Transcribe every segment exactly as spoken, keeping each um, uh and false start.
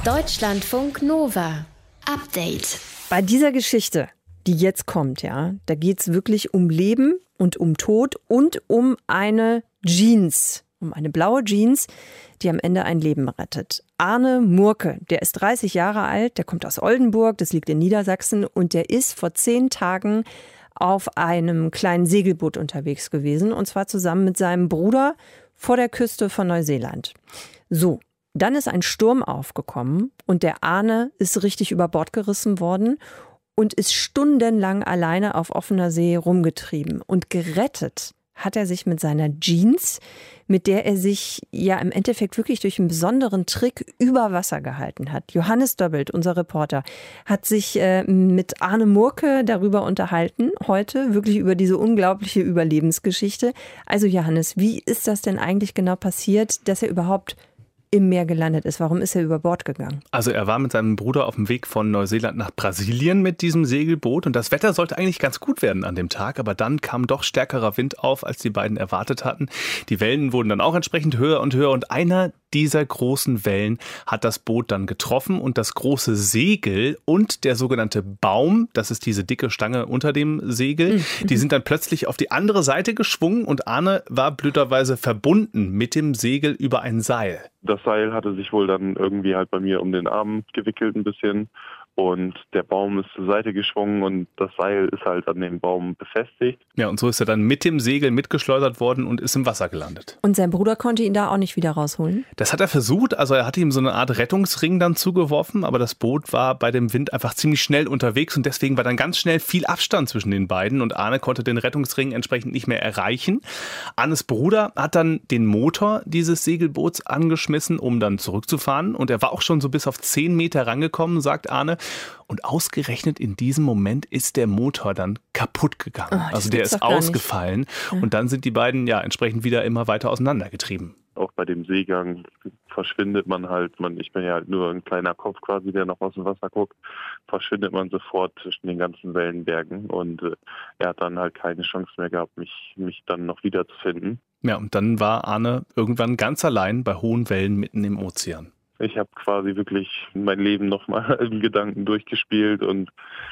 Deutschlandfunk Nova. Update. Bei dieser Geschichte, die jetzt kommt, ja, da geht es wirklich um Leben und um Tod und um eine Jeans, um eine blaue Jeans, die am Ende ein Leben rettet. Arne Murke, der ist dreißig Jahre alt, der kommt aus Oldenburg, das liegt in Niedersachsen, und der ist vor zehn Tagen auf einem kleinen Segelboot unterwegs gewesen, und zwar zusammen mit seinem Bruder vor der Küste von Neuseeland. So, dann ist ein Sturm aufgekommen und der Arne ist richtig über Bord gerissen worden und ist stundenlang alleine auf offener See rumgetrieben. Und gerettet hat er sich mit seiner Jeans, mit der er sich ja im Endeffekt wirklich durch einen besonderen Trick über Wasser gehalten hat. Johannes Dobbelt, unser Reporter, hat sich äh, mit Arne Murke darüber unterhalten, heute wirklich über diese unglaubliche Überlebensgeschichte. Also Johannes, wie ist das denn eigentlich genau passiert, dass er überhaupt im Meer gelandet ist? Warum ist er über Bord gegangen? Also er war mit seinem Bruder auf dem Weg von Neuseeland nach Brasilien mit diesem Segelboot und das Wetter sollte eigentlich ganz gut werden an dem Tag, aber dann kam doch stärkerer Wind auf, als die beiden erwartet hatten. Die Wellen wurden dann auch entsprechend höher und höher und einer dieser großen Wellen hat das Boot dann getroffen und das große Segel und der sogenannte Baum, das ist diese dicke Stange unter dem Segel, mhm. die sind dann plötzlich auf die andere Seite geschwungen und Arne war blöderweise verbunden mit dem Segel über ein Seil. Das Seil hatte sich wohl dann irgendwie halt bei mir um den Arm gewickelt ein bisschen und der Baum ist zur Seite geschwungen und das Seil ist halt an dem Baum befestigt. Ja, und so ist er dann mit dem Segel mitgeschleudert worden und ist im Wasser gelandet. Und sein Bruder konnte ihn da auch nicht wieder rausholen? Das hat er versucht, also er hatte ihm so eine Art Rettungsring dann zugeworfen, aber das Boot war bei dem Wind einfach ziemlich schnell unterwegs und deswegen war dann ganz schnell viel Abstand zwischen den beiden und Arne konnte den Rettungsring entsprechend nicht mehr erreichen. Arnes Bruder hat dann den Motor dieses Segelboots angeschmissen, um dann zurückzufahren und er war auch schon so bis auf zehn Meter rangekommen, sagt Arne. Und ausgerechnet in diesem Moment ist der Motor dann kaputt gegangen. Oh, also der ist ausgefallen. Ja. Und dann sind die beiden ja entsprechend wieder immer weiter auseinandergetrieben. Auch bei dem Seegang verschwindet man halt, man, ich bin ja halt nur ein kleiner Kopf quasi, der noch aus dem Wasser guckt, verschwindet man sofort zwischen den ganzen Wellenbergen. Und äh, er hat dann halt keine Chance mehr gehabt, mich, mich dann noch wiederzufinden. Ja, und dann war Arne irgendwann ganz allein bei hohen Wellen mitten im Ozean. Ich habe quasi wirklich mein Leben nochmal in Gedanken durchgespielt und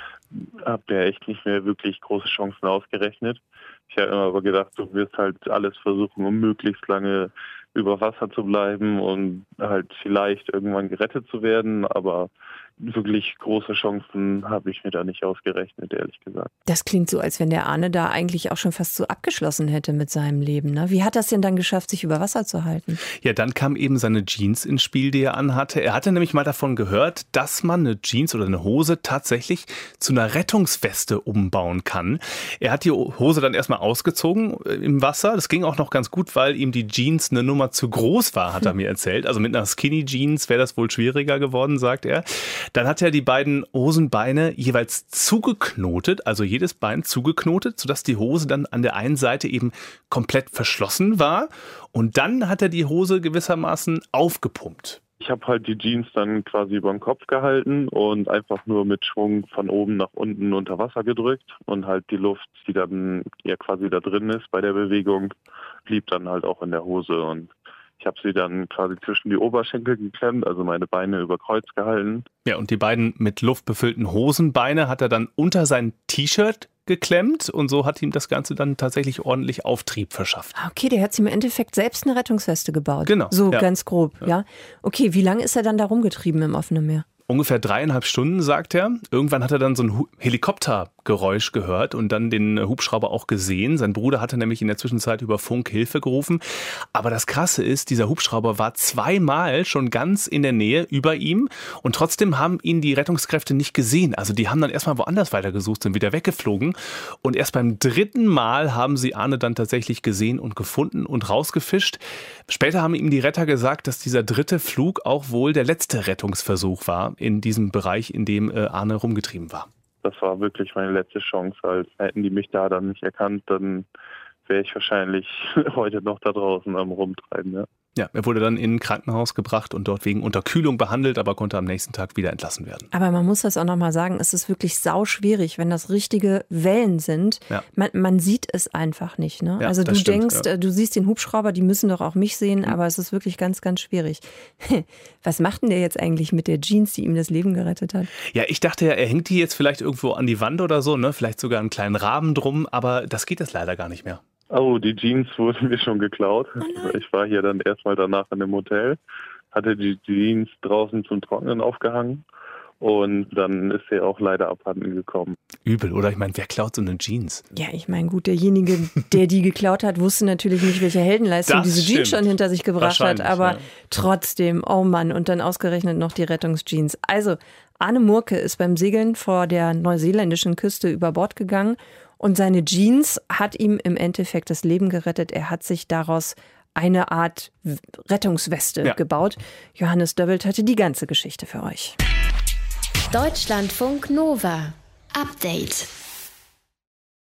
habe mir echt nicht mehr wirklich große Chancen ausgerechnet. Ich habe immer aber gedacht, du wirst halt alles versuchen, um möglichst lange über Wasser zu bleiben und halt vielleicht irgendwann gerettet zu werden, aber wirklich große Chancen habe ich mir da nicht ausgerechnet, ehrlich gesagt. Das klingt so, als wenn der Arne da eigentlich auch schon fast so abgeschlossen hätte mit seinem Leben, ne? Wie hat das denn dann geschafft, sich über Wasser zu halten? Ja, dann kam eben seine Jeans ins Spiel, die er anhatte. Er hatte nämlich mal davon gehört, dass man eine Jeans oder eine Hose tatsächlich zu einer Rettungsweste umbauen kann. Er hat die Hose dann erstmal ausgezogen im Wasser. Das ging auch noch ganz gut, weil ihm die Jeans eine Nummer zu groß war, hat er mir erzählt. Also mit einer Skinny Jeans wäre das wohl schwieriger geworden, sagt er. Dann hat er die beiden Hosenbeine jeweils zugeknotet, also jedes Bein zugeknotet, sodass die Hose dann an der einen Seite eben komplett verschlossen war. Und dann hat er die Hose gewissermaßen aufgepumpt. Ich habe halt die Jeans dann quasi über den Kopf gehalten und einfach nur mit Schwung von oben nach unten unter Wasser gedrückt. Und halt die Luft, die dann ja quasi da drin ist bei der Bewegung, blieb dann halt auch in der Hose. Und ich habe sie dann quasi zwischen die Oberschenkel geklemmt, also meine Beine über Kreuz gehalten. Ja, und die beiden mit Luft befüllten Hosenbeine hat er dann unter sein T-Shirt geklemmt und so hat ihm das Ganze dann tatsächlich ordentlich Auftrieb verschafft. Okay, der hat sich im Endeffekt selbst eine Rettungsweste gebaut. Genau. So ja. ganz grob, ja. ja. Okay, wie lange ist er dann da rumgetrieben im offenen Meer? Ungefähr dreieinhalb Stunden, sagt er. Irgendwann hat er dann so ein Helikoptergeräusch gehört und dann den Hubschrauber auch gesehen. Sein Bruder hatte nämlich in der Zwischenzeit über Funk Hilfe gerufen. Aber das Krasse ist, dieser Hubschrauber war zweimal schon ganz in der Nähe über ihm und trotzdem haben ihn die Rettungskräfte nicht gesehen. Also die haben dann erstmal woanders weitergesucht, sind wieder weggeflogen und erst beim dritten Mal haben sie Arne dann tatsächlich gesehen und gefunden und rausgefischt. Später haben ihm die Retter gesagt, dass dieser dritte Flug auch wohl der letzte Rettungsversuch war in diesem Bereich, in dem Arne rumgetrieben war. Das war wirklich meine letzte Chance. Als hätten die mich da dann nicht erkannt, dann wäre ich wahrscheinlich heute noch da draußen am Rumtreiben. Ja. Ja, er wurde dann in ein Krankenhaus gebracht und dort wegen Unterkühlung behandelt, aber konnte am nächsten Tag wieder entlassen werden. Aber man muss das auch nochmal sagen, es ist wirklich sauschwierig, wenn das richtige Wellen sind. Ja. Man, man sieht es einfach nicht. Ne? Ja, also du das stimmt, denkst, ja. du siehst den Hubschrauber, die müssen doch auch mich sehen, aber es ist wirklich ganz, ganz schwierig. Was macht denn der jetzt eigentlich mit der Jeans, die ihm das Leben gerettet hat? Ja, ich dachte ja, er hängt die jetzt vielleicht irgendwo an die Wand oder so, ne? Vielleicht sogar einen kleinen Rahmen drum, aber das geht jetzt leider gar nicht mehr. Oh, die Jeans wurden mir schon geklaut. Oh ich war hier dann erstmal danach in dem Hotel, hatte die Jeans draußen zum Trocknen aufgehangen und dann ist sie auch leider abhanden gekommen. Übel, oder? Ich meine, wer klaut so eine Jeans? Ja, ich meine, gut, derjenige, der die geklaut hat, wusste natürlich nicht, welche Heldenleistung Das diese Jeans stimmt. schon hinter sich gebracht hat, Wahrscheinlich, aber ja. trotzdem, oh Mann, und dann ausgerechnet noch die Rettungsjeans. Also, Arne Murke ist beim Segeln vor der neuseeländischen Küste über Bord gegangen und seine Jeans hat ihm im Endeffekt das Leben gerettet. Er hat sich daraus eine Art Rettungsweste Ja. gebaut. Johannes Döbbelt hatte die ganze Geschichte für euch. Deutschlandfunk Nova. Update.